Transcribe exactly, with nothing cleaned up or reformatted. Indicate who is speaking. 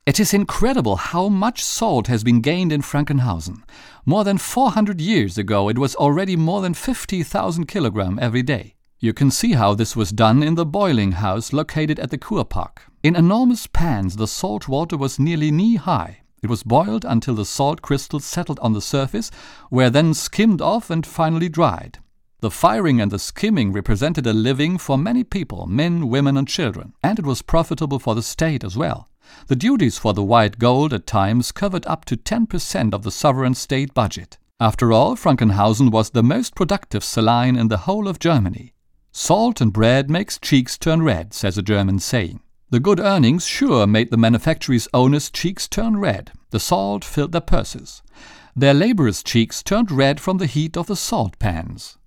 Speaker 1: It is incredible how much salt has been gained in Frankenhausen. More than four hundred years ago it was already more than fifty thousand kilograms every day. You can see how this was done in the boiling house located at the Kurpark. In enormous pans the salt water was nearly knee-high. It was boiled until the salt crystals settled on the surface, were then skimmed off and finally dried. The firing and the skimming represented a living for many people, men, women and children, and it was profitable for the state as well. The duties for the white gold at times covered up to ten percent of the sovereign state budget. After all, Frankenhausen was the most productive saline in the whole of Germany. Salt and bread makes cheeks turn red, says a German saying. The good earnings sure made the manufactory's owners' cheeks turn red. The salt filled their purses. Their laborers' cheeks turned red from the heat of the salt pans.